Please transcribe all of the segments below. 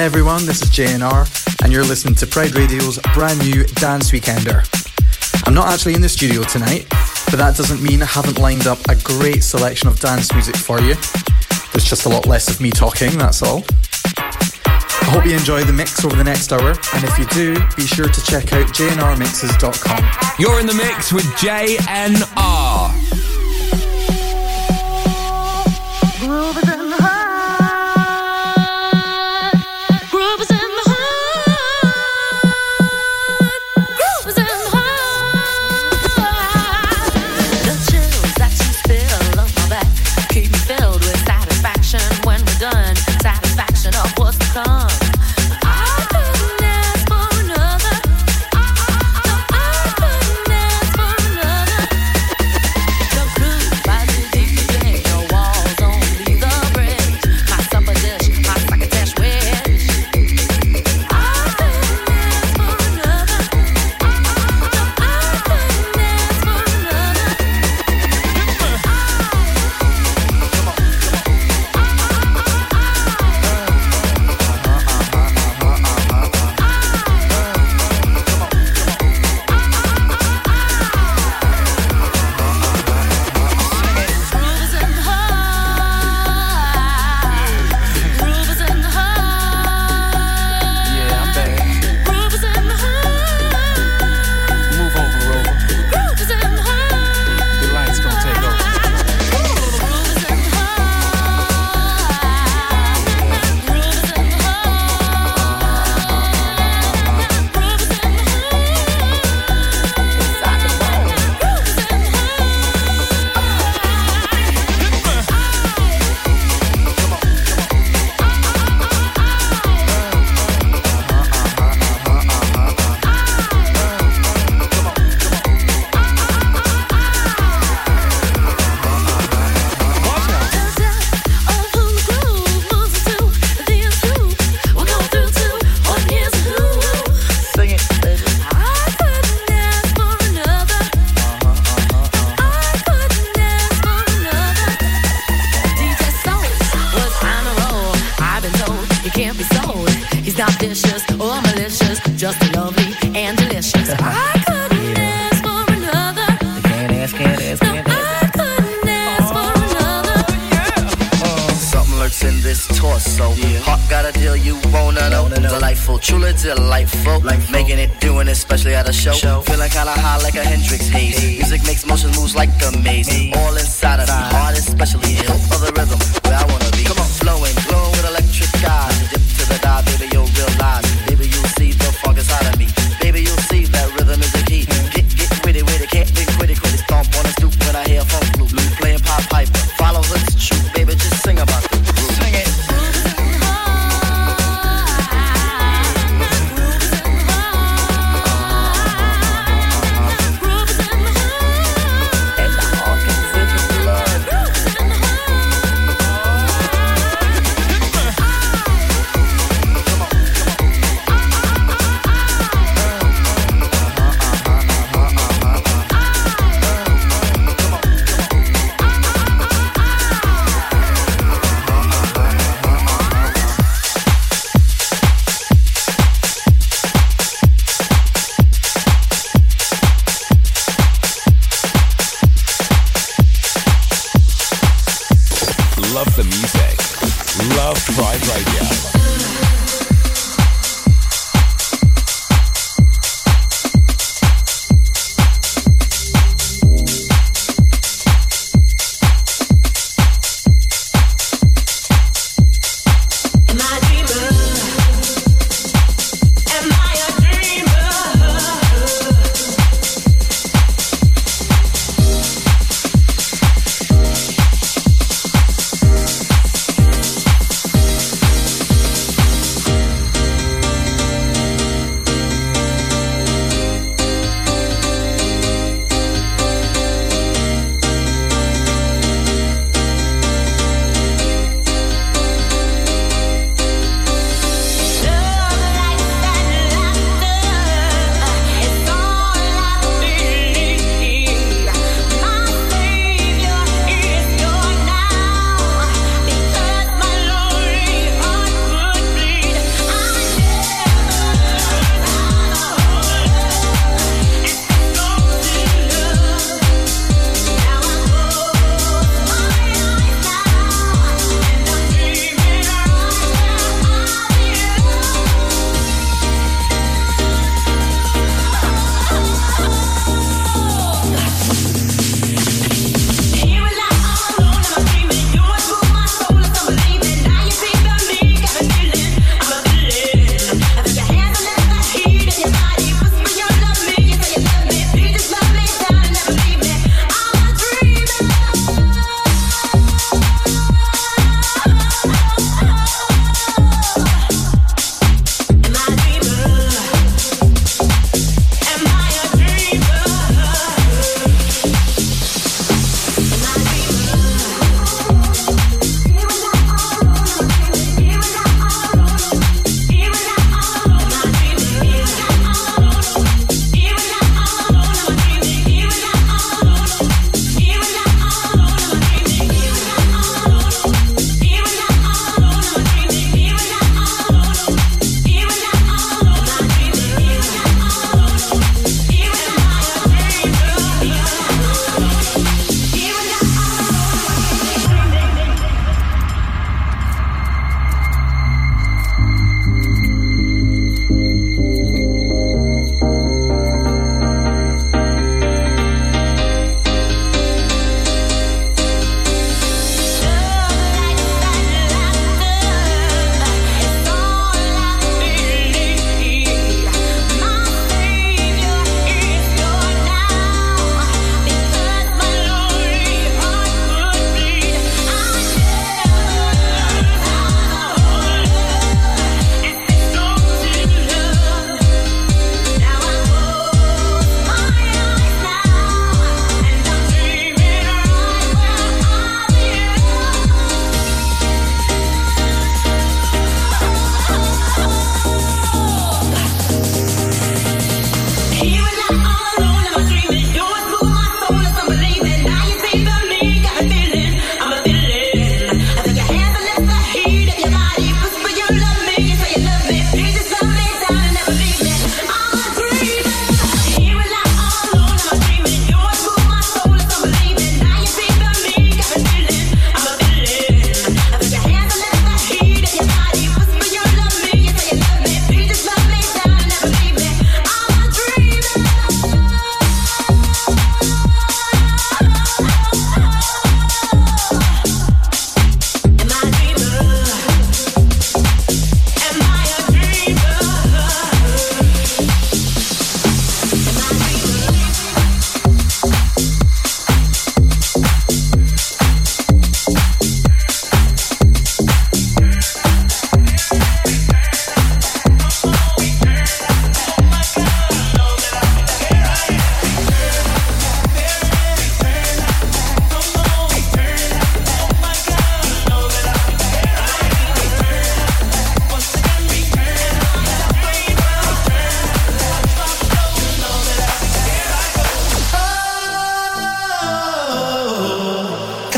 Hi everyone, this is JNR, and you're listening to Pride Radio's brand new Dance Weekender. I'm not actually in the studio tonight, but that doesn't mean I haven't lined up a great selection of dance music for you. There's just a lot less of me talking, that's all. I hope you enjoy the mix over the next hour, and if you do, be sure to check out jnrmixes.com. You're in the mix with JNR.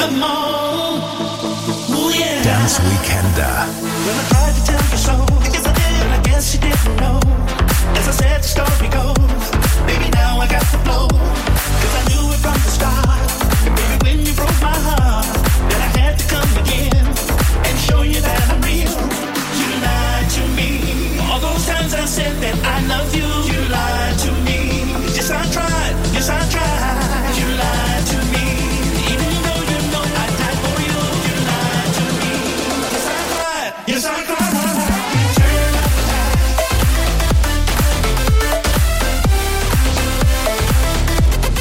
Come on. Ooh, yeah. Dance Weekender. Well, I tried to tell you so. Yes, I did. But I guess you didn't know. As I said, the story goes. Baby, now I got the flow. 'Cause I knew it from the start. And baby, when you broke my heart, then I had to come again and show you that I'm real. You lied to me. All those times I said that I love you, you lied to me. Yes, I tried. Yes, I tried. You lied to me. Even though you know I died for you, you lied to me. Yes, I cried. Yes, I cried. Turn up the light.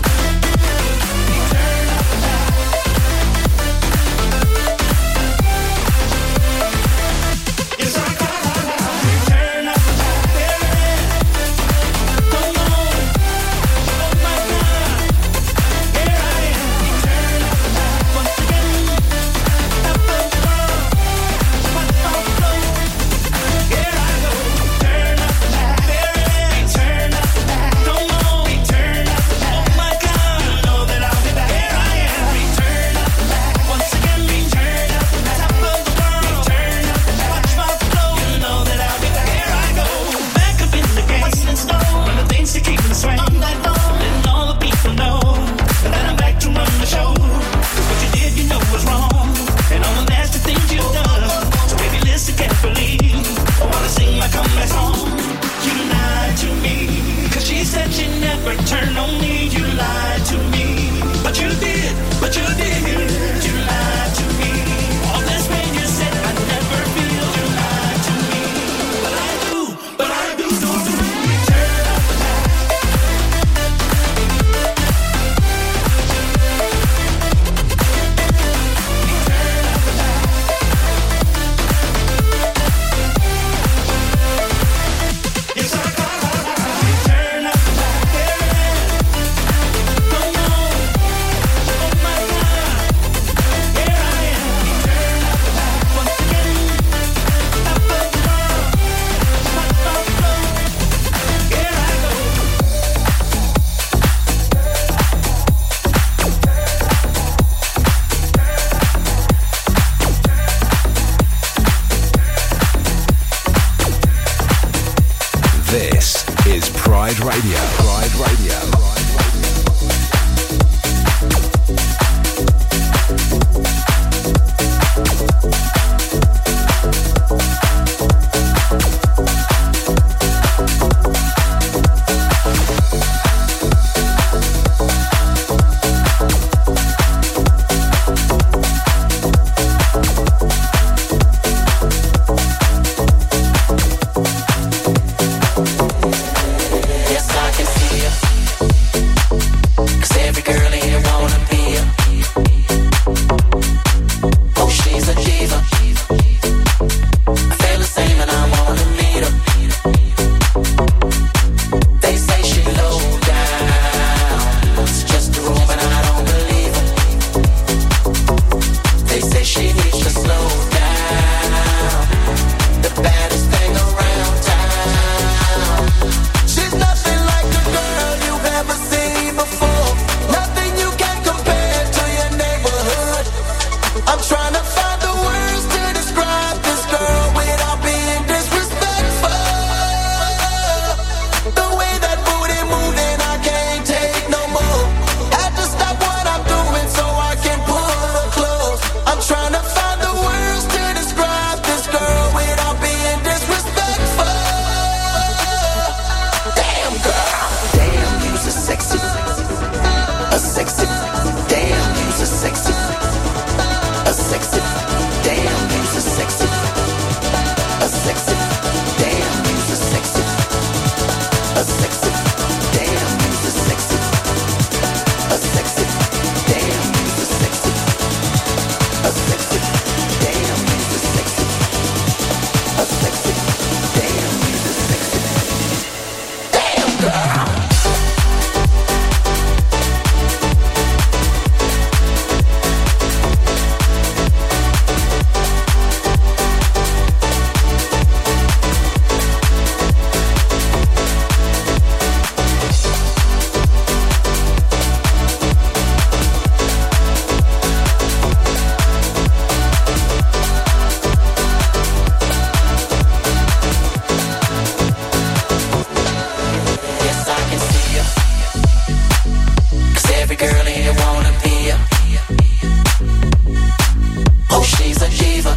she's a diva.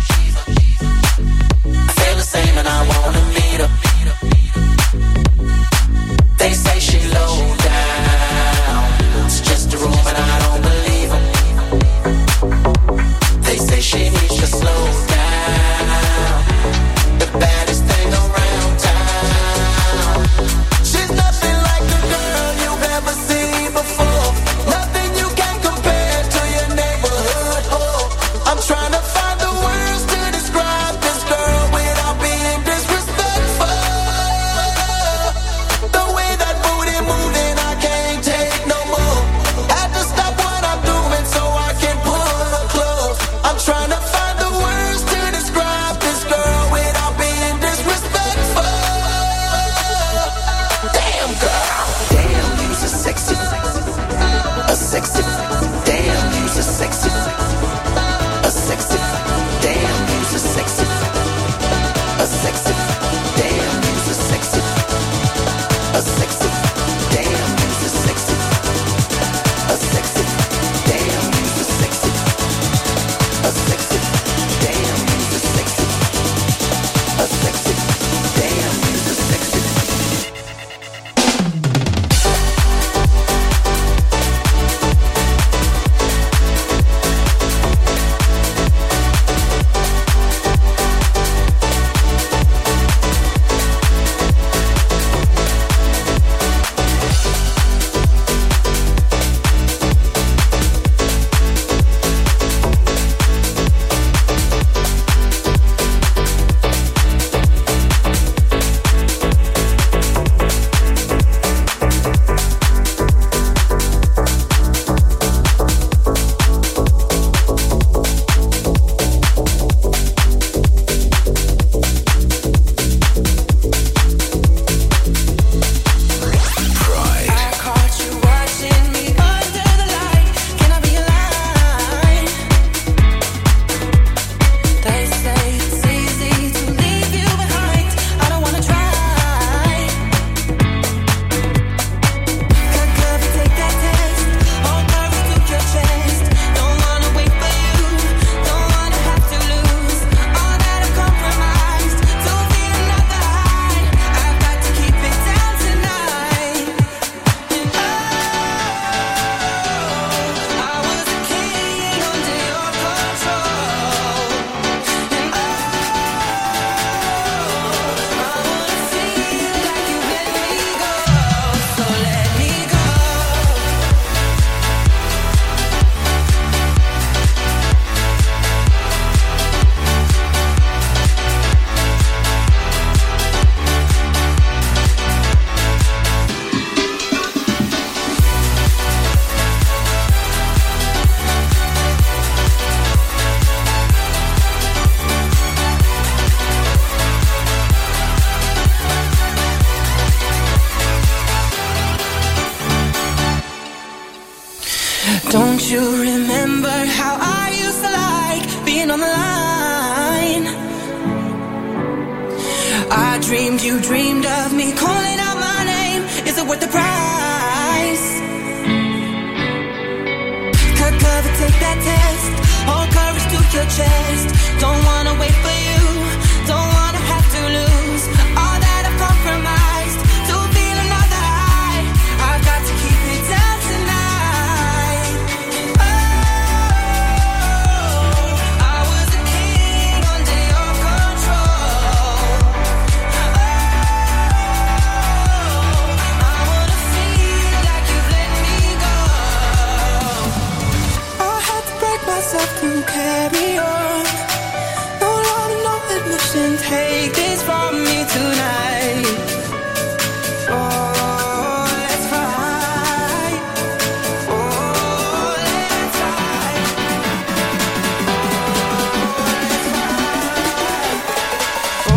I feel the same and I wanna meet her. They say she low down, it's just a rumor and I don't believe them. They say she needs to slow down, the baddest thing around town. She's nothing like the girl you've ever seen before, nothing you can compare to your neighborhood. Oh, I'm trying to find the words to describe this girl without being disrespectful. The way that booty moving, I can't take no more. Had to stop what I'm doing so I can pull her close. I'm trying to find the words to describe this girl without being disrespectful. Damn girl, damn you's a sexy, damn you's a sexy, damn you's a sexy, damn you's a sexy, damn you's a sexy, damn you's a sexy, damn you's a sexy, damn you's a sexy. Don't you remember how I used to like being on the line? I dreamed you dreamed of me calling out my name. Is it worth the price? Cover, take that test. Hold courage to your chest. Don't wanna wait for you. Don't wanna have to lose all that I've compromised to feel another high. I've got to keep it down tonight. Oh, I was a king under your control. Oh, I wanna feel like you've let me go. I had to break myself to carry on. No longer, no admission. Take this from me tonight. Oh, let's fight. Oh, let's fight. Oh, let's fight. Oh.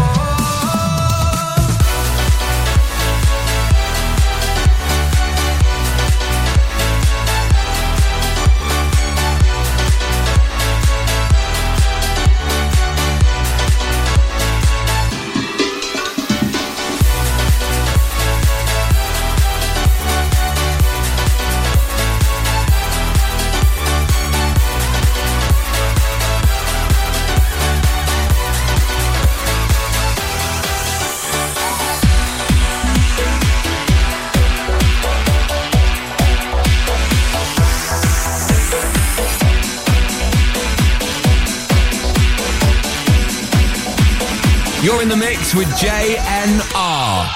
You're in the mix with JNR.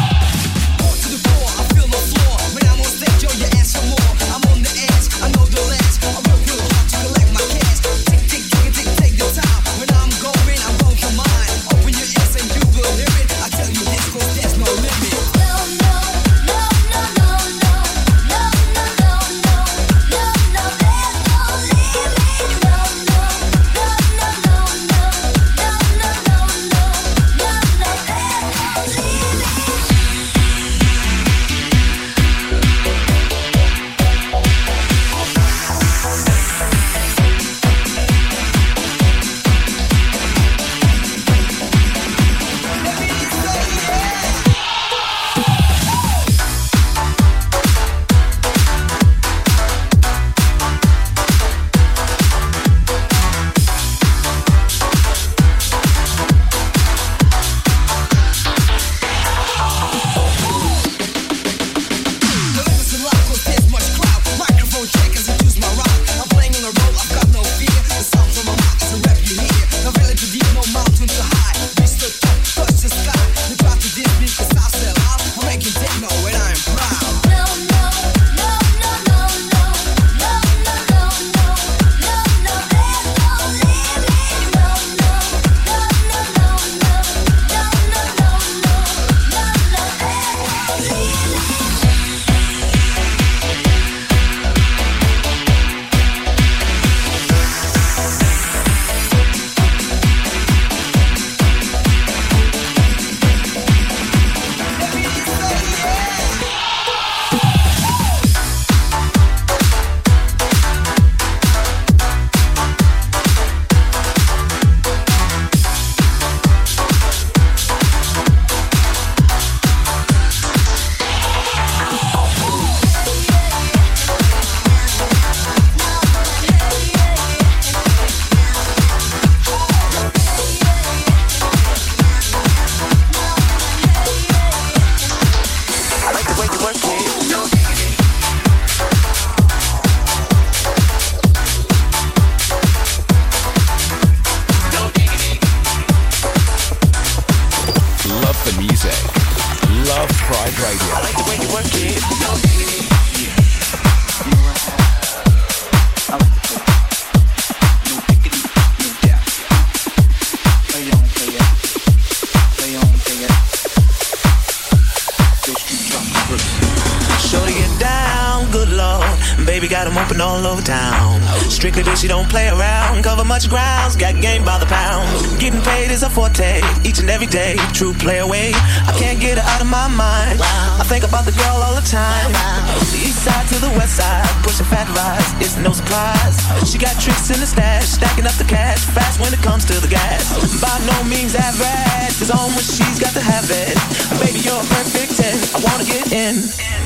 Strictly bitch, she don't play around. Cover much grounds, got game by the pound. Getting paid is a forte, each and every day. True play away, I can't get her out of my mind. I think about the girl all the time. The east side to the west side, pushing fat rides, it's no surprise. She got tricks in the stash, stacking up the cash. Fast when it comes to the gas. By no means average, cause on when she's got to have it. Baby, you're a perfect 10, I wanna get in.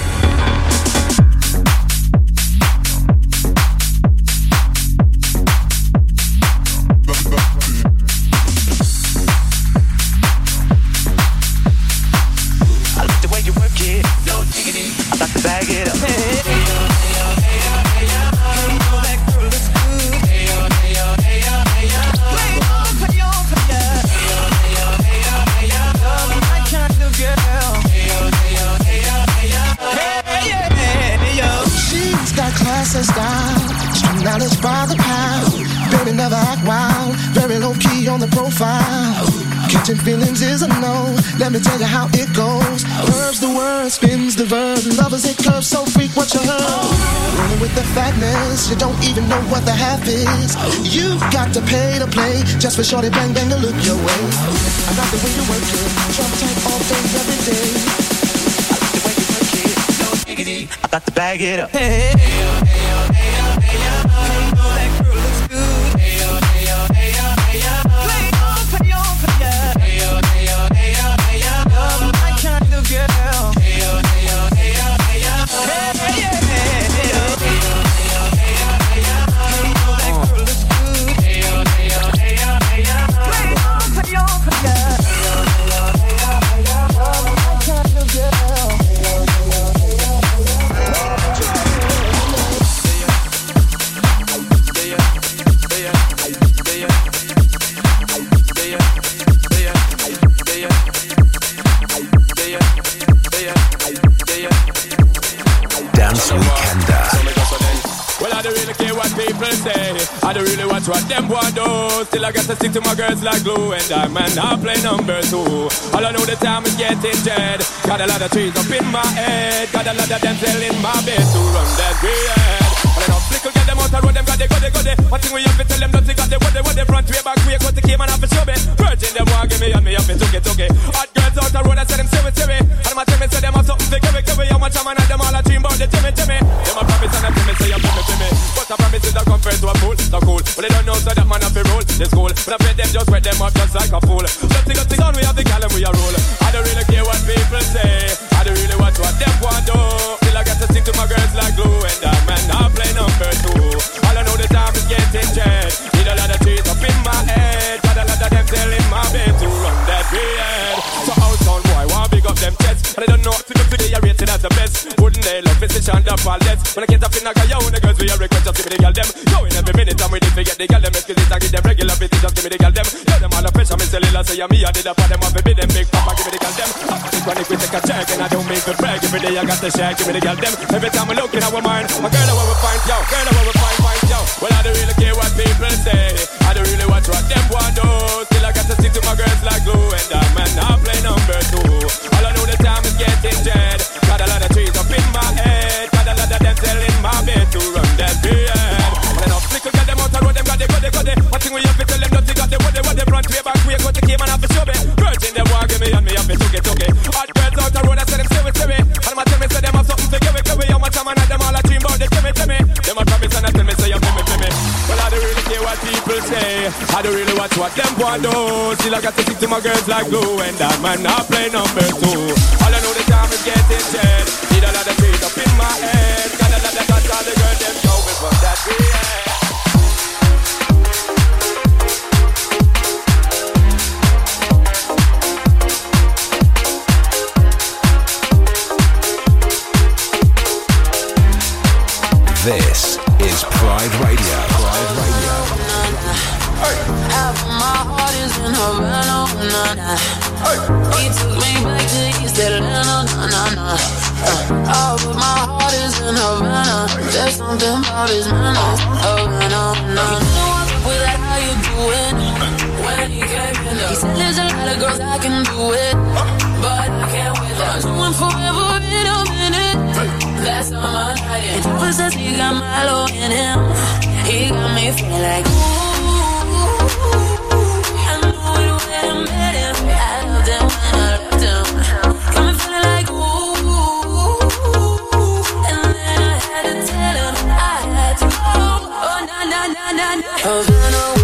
Knowledge by the pound. Baby never act wild. Very low key on the profile. Catching feelings is a no. Let me tell you how it goes. Curves the word, spins the verb. Lovers it curves so freak what you heard. Rolling with the fatness, you don't even know what the half is. You got to pay to play just for shorty bang bang to look your way. I like the way you work it. Trump tight all day every day. I like the way you work it. No diggity. I got to bag it up. Hey, hey, hey, hey, hey. You know that girl looks good. Hey yo, hey yo, hey yo, hey yo. Play on, play on, play on. Hey yo, hey yo, hey yo, hey yo. You're my kind of girl. Hey yo, hey yo, hey yo, hey yo. Hey, hey, hey, hey yo. Hey yo, hey yo, hey yo, hey yo. You know that girl looks good. Hey yo, hey yo, hey yo, hey yo. Play on, play on, play on. Hey yo, hey yo, hey yo, hey yo. You're my kind of girl. Hey yo, hey yo, hey yo, hey yo. really care what people say. I don't really watch what them want do. Still I got to stick to my girls like glue. And diamond, I play number 2. All I know the time is getting dead. Got a lot of trees up in my head. Got a lot of them in my bed to run that grid. All enough flickle get them out the road. Them got they. One thing we have to tell them nothing. Got they what they front way back way. Got the came and have to show me. Virgin them want give me and me up and took it. Hot girls out the road I say them see. And my tell me say them have something to give me. How much I'm and them all a dream about the Timmy. Them a promise and them tell me say you feel me. But I promise is a comfort to a fool. So cool. But they don't know so that man have to roll. This cool. But I bet them just wet them up just like a fool. Just got things on we have the gal and we a roll. I don't really care what people say. I don't really watch what them want do. Still I got to stick to my girls like glue. And that man I play number 2. All I know the time is getting jet. Need a lot of trees up in my head. Got a lot of them telling my bed to run that bed. So outtown boy want big up them chest. And I don't know what to do today I rate it as the best. Wouldn't they love it to shine the pallets. When I get up in a guy yo the girls we a request just give me the girl them. Yo in every minute I'm waiting to get the girl them. Excuse I give them regular business just give me the girl them. Yo them all the pressure me cellular say me I did up for them off a bit them big papa give me the girl them. When we take a check and I don't mean to brag. Every day I got to share give me the girl them. Every time I look in our mind my girl I want to find yo. Girl I want to find yo. Well I don't really care what people say. I don't really watch what them want do. Still I got to stick to my girls like glue. And that man I play number 2. All I know the time is getting dead. Got a lot of trees up in my head. Got a lot of them telling my bed to run that bed. And enough flickle get them out the road. Them got they. One thing we have to tell them nothing got they what they front way back way. Got the game and have to show me. Virgin them want give me and me have to took it. Hot girls out the road I say them see. And my tell me say them have something to give me. How much time and them all a dream about they tell me. Them a promise and I tell me say you feel me. Well I don't really care what people say. I don't really watch what them want do. Still I got to stick to my girls like glue. And that man I play number 2. All I know the time is getting dead. Need a lot of trees up in my head. Got a lot of thoughts all the girls them show me from that way. This is Pride Radio. Pride Radio. Half of my heart is in Havana. He took me back to East Atlanta. Oh, but my heart is in Havana. There's something about his manners. Havana. You know what's up with that? How you doing? When he came in, he said there's a lot of girls I can do it, but I can't wait. I'm doing forever in a minute. That's on my night. And Travis says he got Milo in him. He got me feeling like ooh. I knew it when I met him. I loved him when I left him. Got me feeling like ooh. And then I had to tell him I had to go. Oh na. Havana.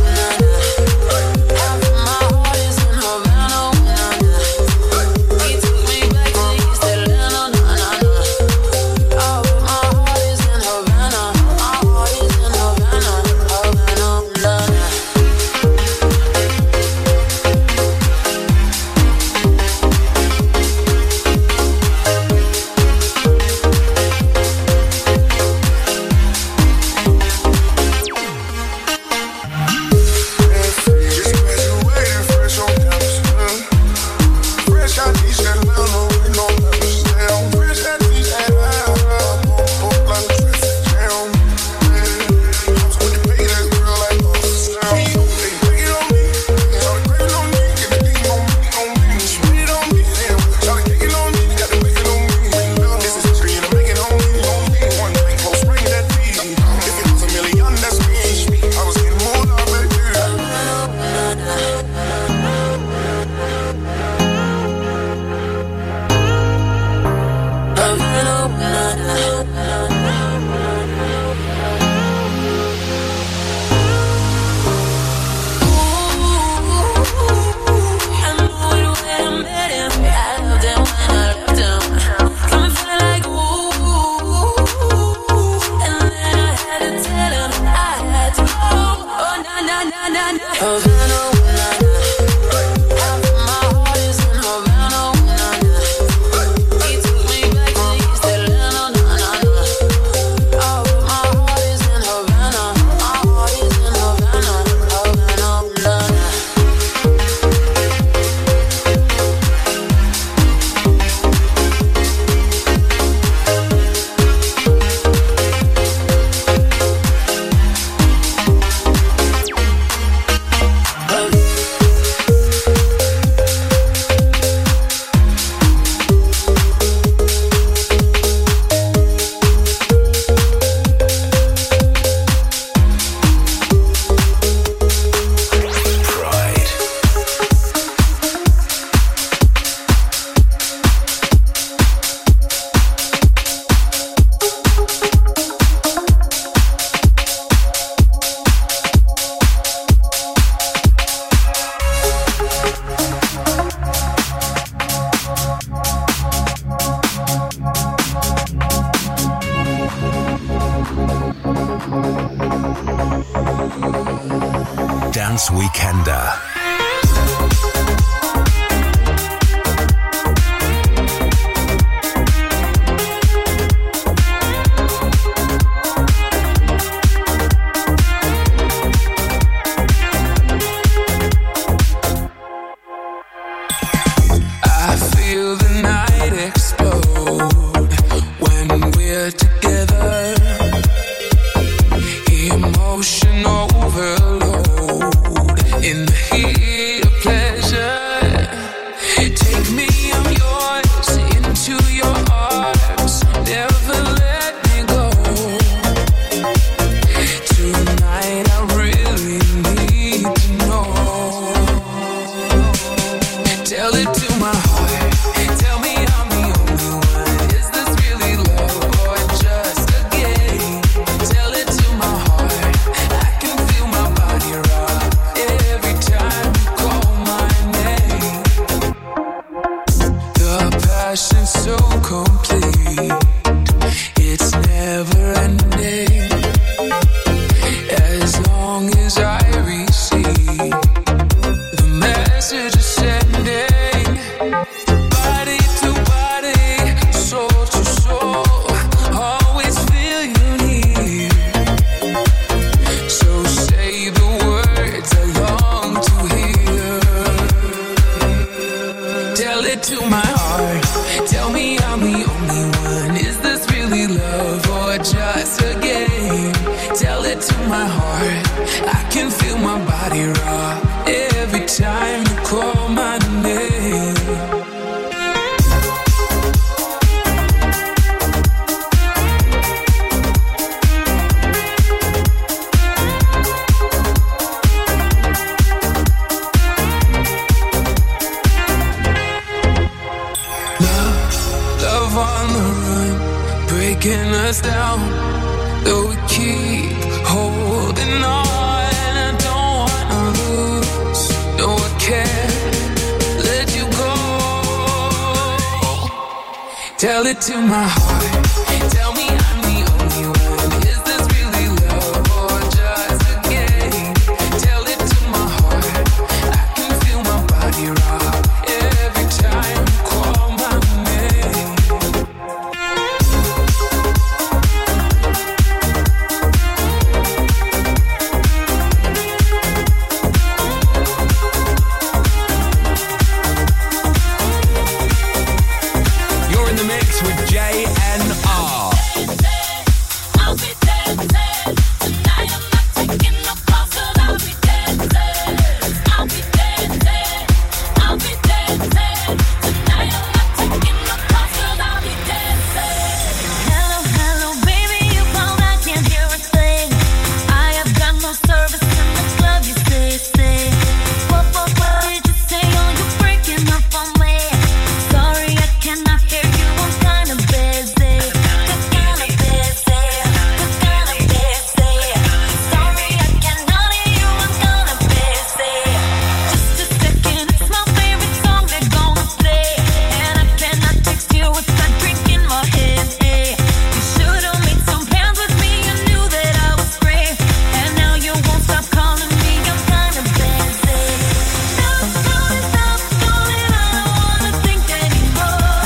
Dance Weekender. Tell it to my heart. Tell me I'm the only one. Is this really love or just a game? Tell it to my heart. I can feel my body rock every time you call my name. You're in the mix with JNR. I'll be dancing tonight. I'm not taking no calls, 'cause I'll be dancing. I'll be dancing. I'll be dancing tonight. I'm not taking no calls, 'cause I'll be dancing. Hello, hello, baby, you called, I can't hear a thing. I have got no service in the club, you say. What did you say? Oh, you're breaking up on me. Sorry, I cannot hear you. I'm kinda busy. Kinda busy. Kinda busy. Sorry, I cannot hear you. I'm kinda busy. Just a second, it's my favorite song they're gonna play, and I cannot text you with that drink in my head. You should've made some plans with me. You knew that I was free, and now you won't stop calling me. I'm kinda busy. Stop calling, I don't wanna think anymore.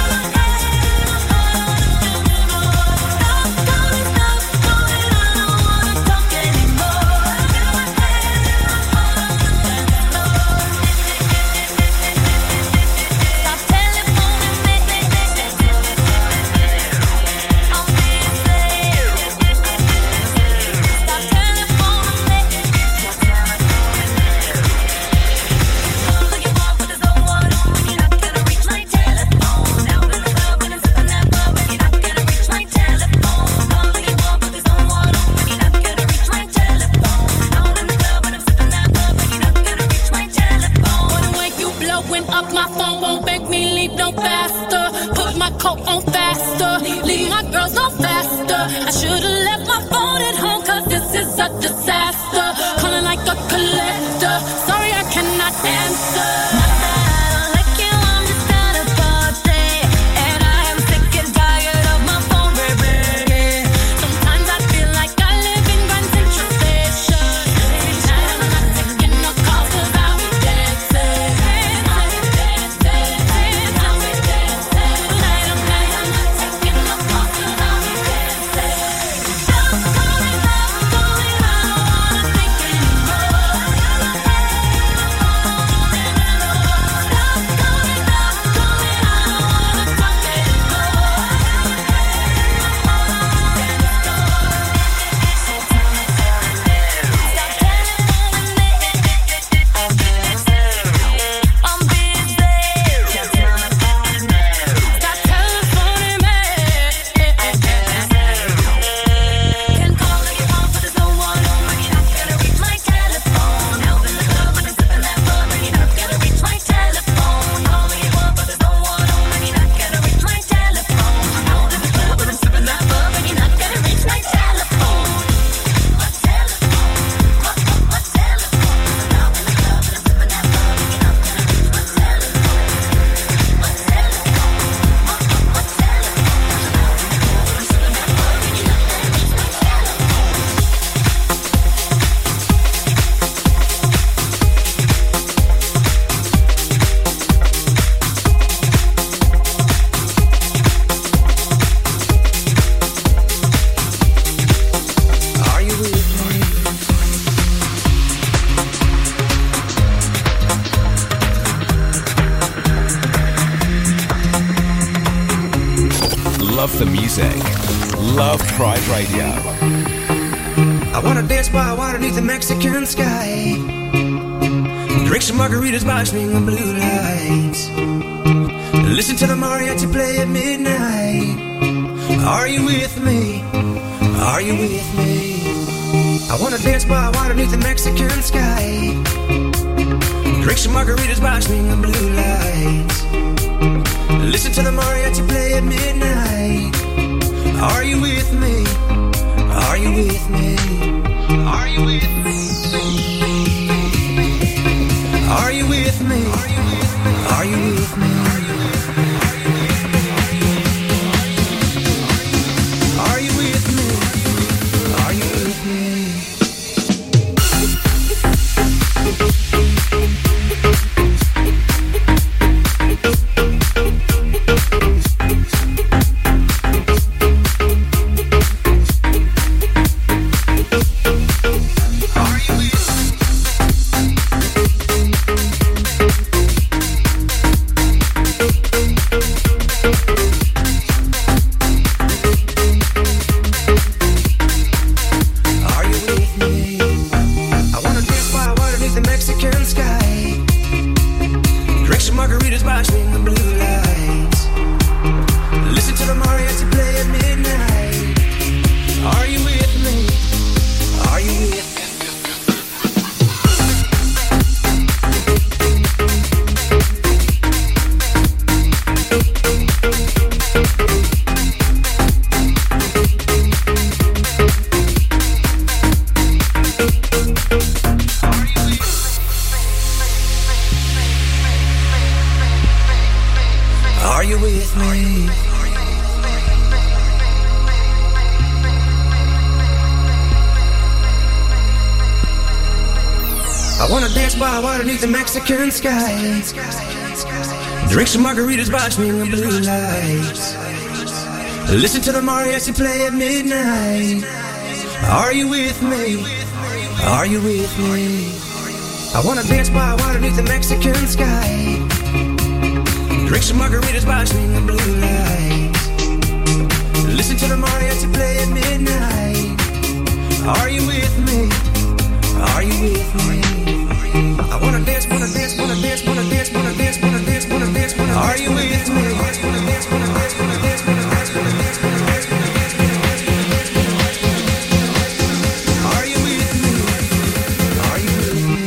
Up my phone won't make me leave no faster. Put my coat on faster. Leave my girls no faster. I should've left my phone at home, 'cause this is a disaster. Calling like a collector. Sorry, I cannot answer. Not that I don't like you, I'm just at a party, and I am sick and tired of my phone, baby. Sometimes I feel like I live in Grand Central love Pride Radio. I wanna dance by water beneath the Mexican sky. Drink some margaritas by swinging blue lights. Listen to the mariachi play at midnight. Are you with me? Are you with me? I wanna dance by water beneath the Mexican sky. Drink some margaritas by swinging blue lights. Listen to the mariachi play at midnight. Are you with me? Are you with me? Are you with me? Are you with me? Are you with me? Are you with me? Are you with me? Mexican sky. Drink some margaritas by swinging blue lights. Listen to the mariachi play at midnight. Are you with me? Are you with me? I wanna dance by water beneath the Mexican sky. Drink some margaritas by swinging blue lights. Listen to the mariachi play at midnight. Are you with me? Are you with me? I wanna dance, wanna dance, wanna dance, wanna dance, wanna dance, wanna dance, wanna dance, wanna dance. Are you with me? Wanna dance, wanna dance, wanna dance, wanna dance, wanna dance, wanna dance, wanna dance, wanna dance, wanna dance, wanna dance, wanna dance. Are you with me? Are you with me?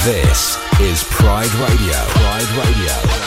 This is Pride Radio. Pride Radio.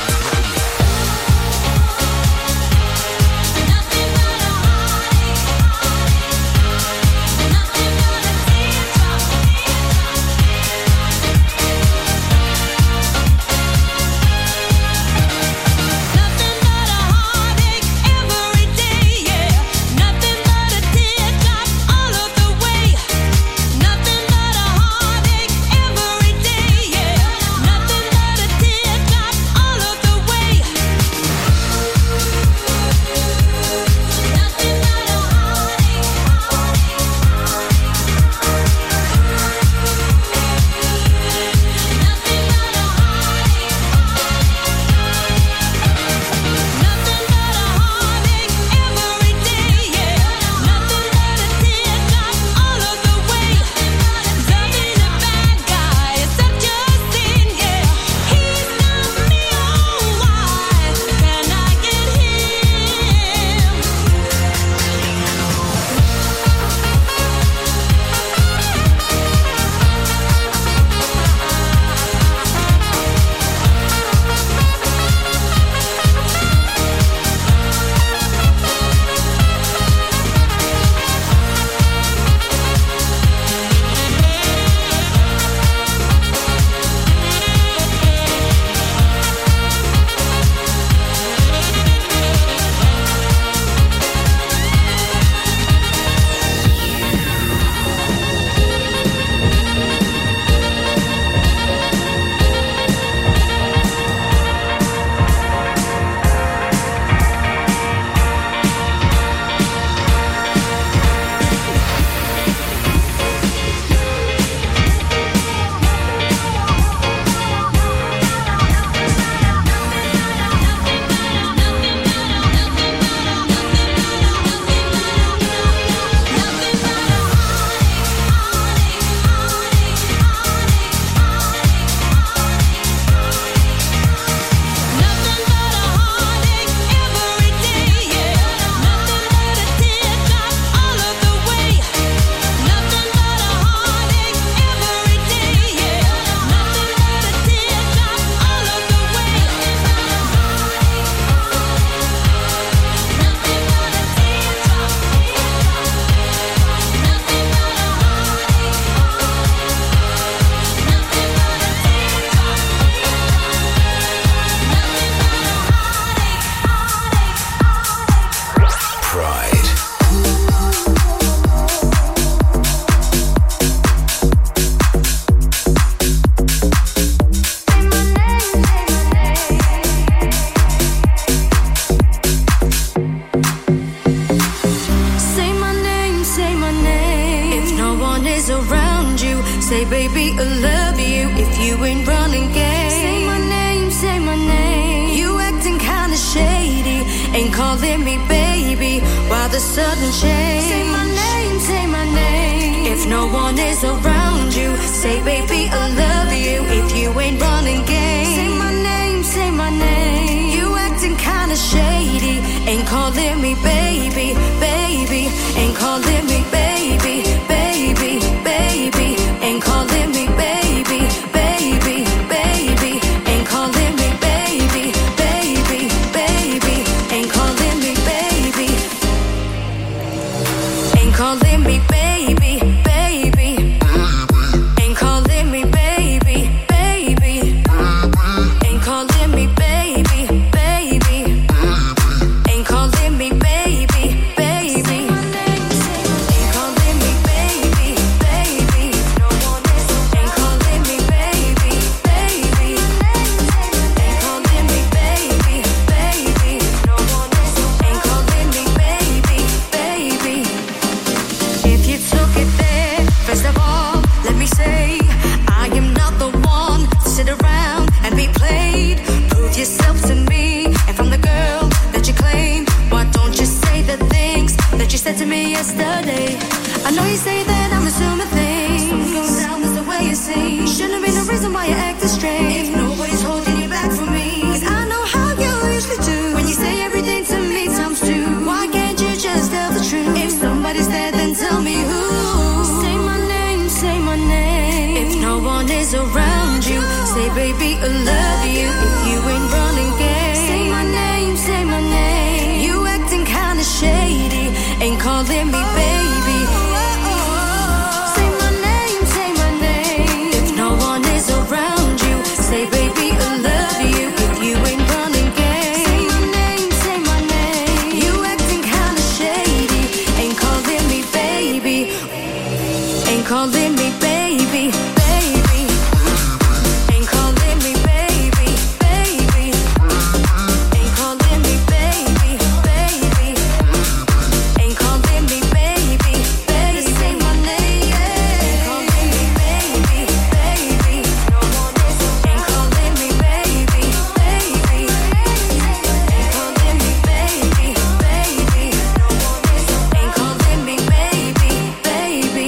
If no no one is around you, say baby I love you. If you ain't running game, say my name, say my name. You acting kinda shady, ain't calling me baby. Say my name, say my name. If no one is around you, say baby I love you. If you ain't running game, say my name, say my name. You acting kinda shady, ain't calling me baby. Ain't calling me baby, baby. Ain't calling me baby, baby. Ain't calling me baby, baby. Ain't calling me baby, baby. Say my name. Ain't calling me baby, baby. No one is. Ain't calling me baby, baby. Ain't calling me baby, baby. No one is. Ain't calling me baby, baby.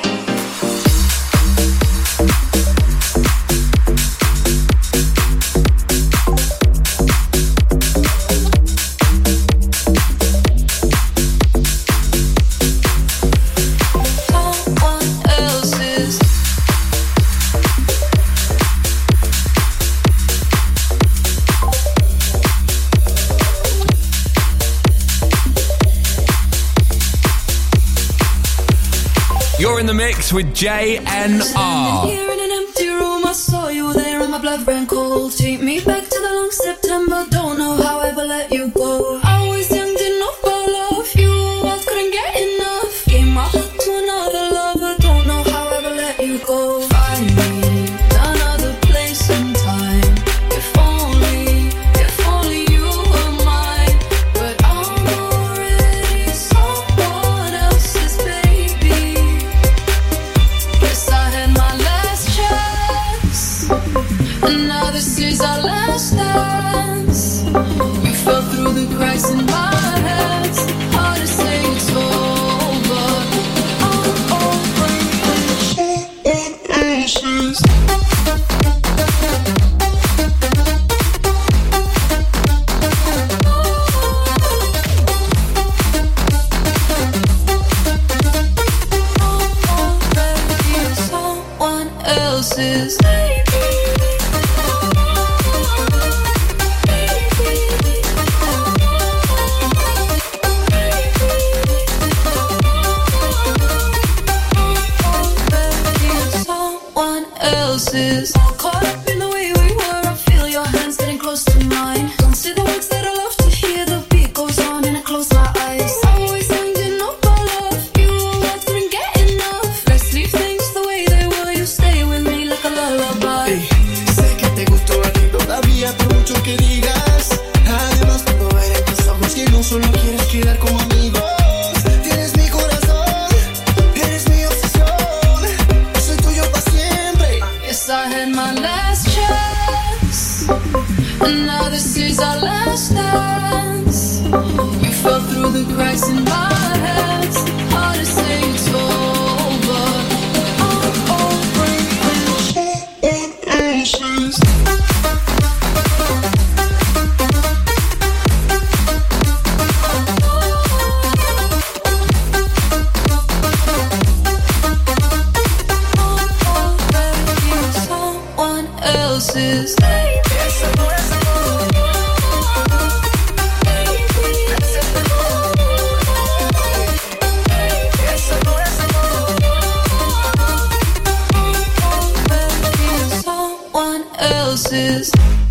Someone else's. You're in the mix with JNR. Here in an empty room, I saw you there and my blood ran cold. Take me back to the long September, don't know how I ever let you go. I was young, didn't know about love, you always couldn't get enough. Gave my heart to another lover, don't know how I ever let you go. Find me another place and time. If only you were mine. But I'm already someone else's baby. Guess I had my last chance, and now this is our last dance. You fell through the cracks in my hands. Hard to say it's over. I'm over it. Someone else's someone else's. Caught up in the way we were, I feel your hands getting close to mine. Don't say the words that I love to hear, the beat goes on and I close my eyes. Always ending up our love, you always couldn't get enough. Let's leave things the way they were, you stay with me like a lullaby. Ey, sé que te gustó a ti todavía por mucho que digas. Además puedo ver en tus ojos que no solo quieres quedar como amigos. Tienes mi corazón, eres mi obsesión. Soy tuyo para siempre. Yes, I had my last chance, and now this is our last dance. You fell through the cracks in my hands. Hard to say it's over. I'm over it. Someone else's someone else's.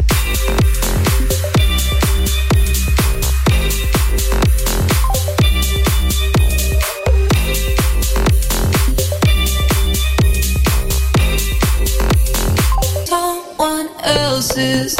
Someone else's.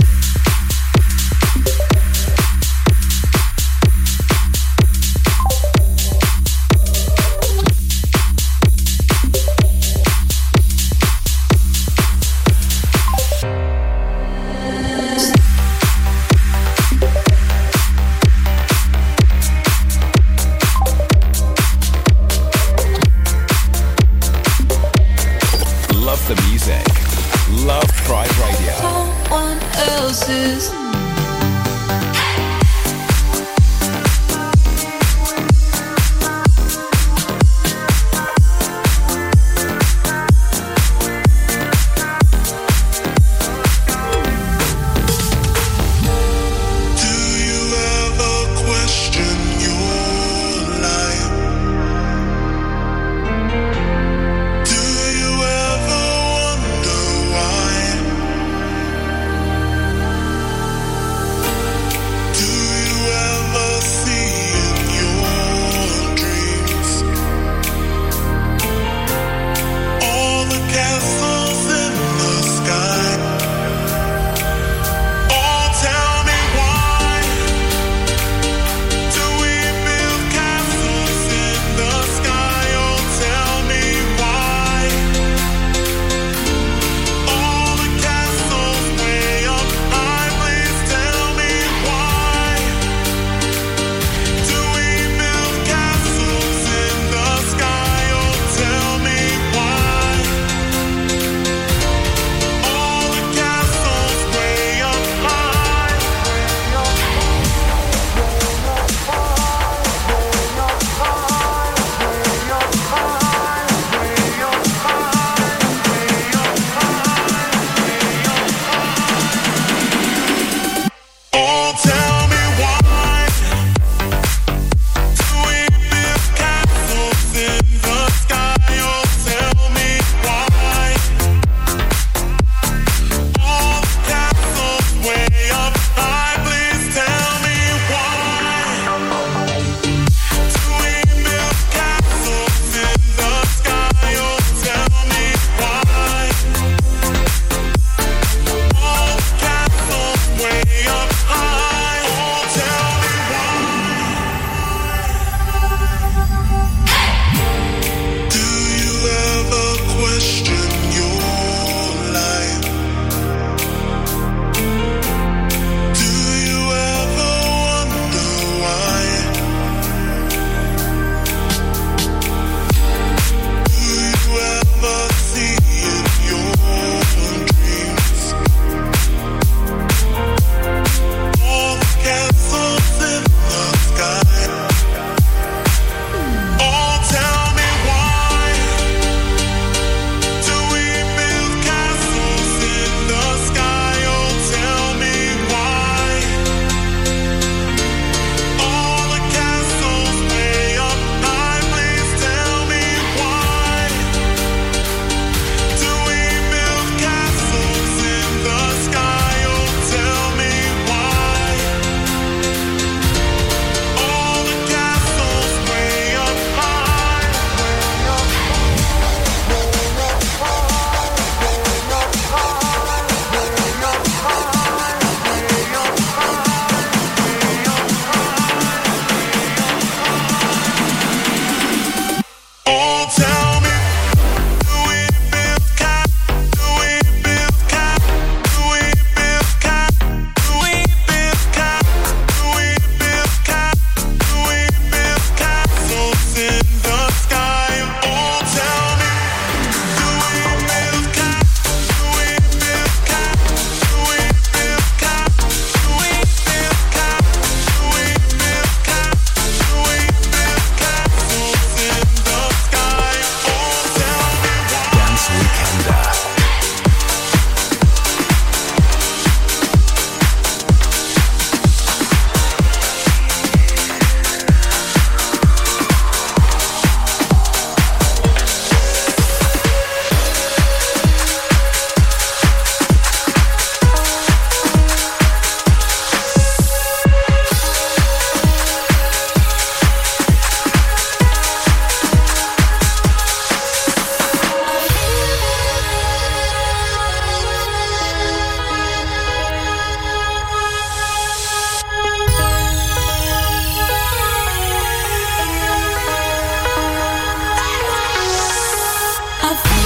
Love the music. Love Pride Radio. Someone else's.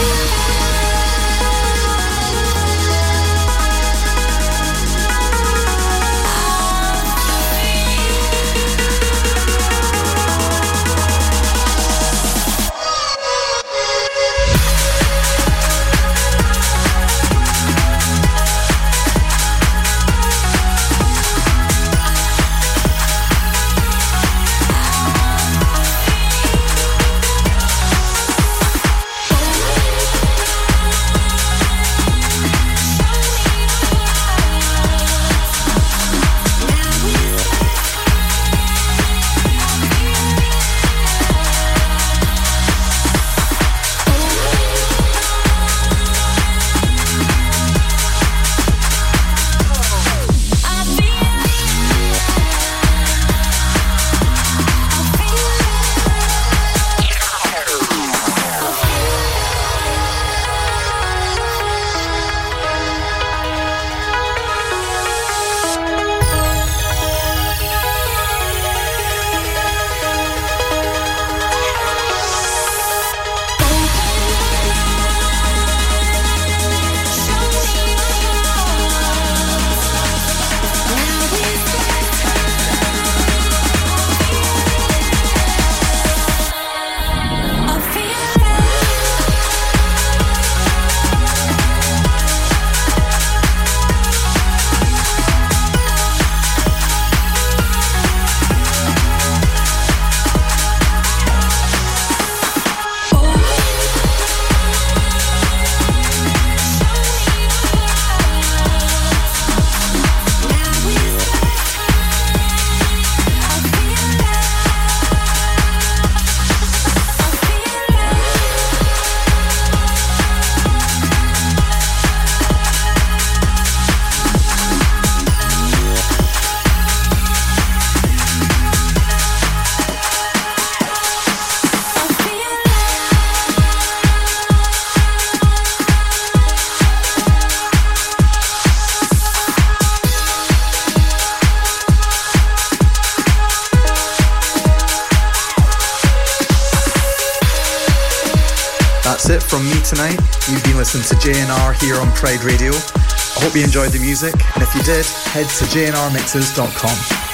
That's it from me tonight. You've been listening to JNR here on Pride Radio. I hope you enjoyed the music, and if you did, head to jnrmixes.com.